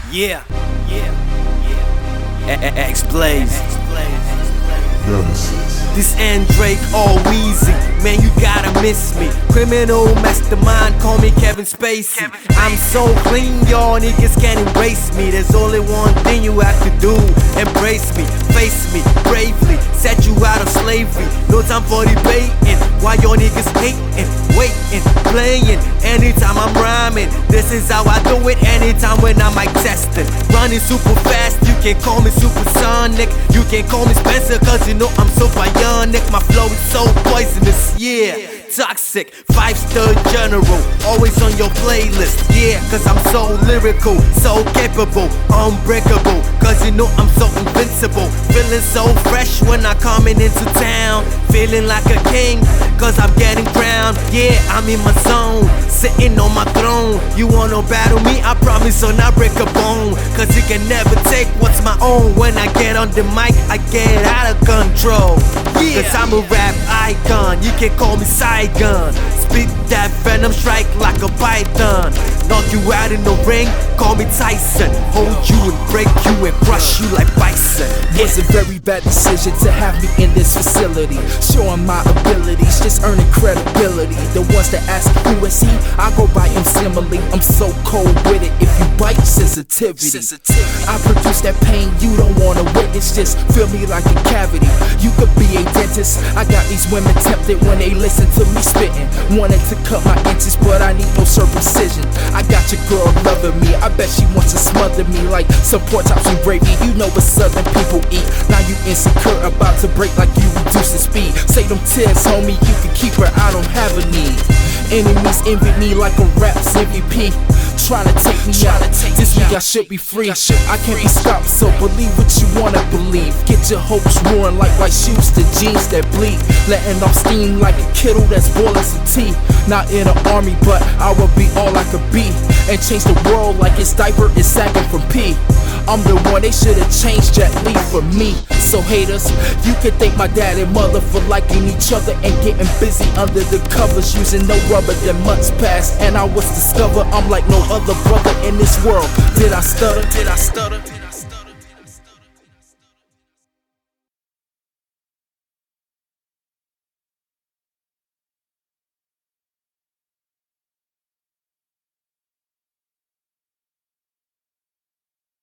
Yeah. X-Blaze. This Drake all Weezy. Man, you gotta miss me. Criminal mastermind, call me Kevin Spacey. I'm so clean, y'all niggas can't erase me. There's only one thing you have to do: embrace me, face me bravely, set you out of slavery. No time for debating. Why y'all niggas hating, waiting, playing? Anytime I'm rhyming, this is how I do it. Anytime when I'm mic testing, running super fast. You can call me supersonic. You can call me Spencer, cause you know I'm so bionic. My flow is so poisonous, yeah. Toxic, 5-star general, always on your playlist, yeah. Cause I'm so lyrical, so capable, unbreakable. Cause you know I'm so invincible. Feeling so fresh when I'm coming into town. Feeling like a king, cause I'm getting crowned. Yeah, I'm in my zone, sitting on my throne. You wanna battle me? I promise I'll not break a bone. Cause you can never take what's my own. When I get on the mic, I get out of control. Cause I'm a rap icon, you can call me Saigon. Spit that venom, strike like a python. Knock you out in the ring, call me Tyson. Hold you and break you and crush you like bison. Was a very bad decision to have me in this facility, showing my abilities, just earning credibility. The ones that ask who is he, I go by him simile. I'm so cold with it, if you bite, sensitivity. I produce that pain you don't wanna witness, just feel me like a cavity. You could be a dentist. I got these women tempted when they listen to me spitting, wanted to cut my inches, but I need no circumcision. I got your girl loving me, I bet she wants to smother me like some pork chops and gravy. You know what southern people eat. Now you insecure, about to break like you reducing speed. Say them tears, homie, you can keep her, I don't have a need. Enemies envy me like a rap's MVP, trying to take me out. This week I should be free. I can't be stopped, so believe what you wanna believe. Get your hopes ruined like white shoes to jeans that bleed, letting off steam like a kettle that's boiling some tea. Not in an army, but I will be all I could be, and change the world like its diaper is sagging from pee. I'm the one they should've changed Jet Li for me. So haters, you can thank my dad and mother for liking each other and getting busy under the covers, using no rubber. Then months passed and I was discovered I'm like no other brother in this world. Did I stutter?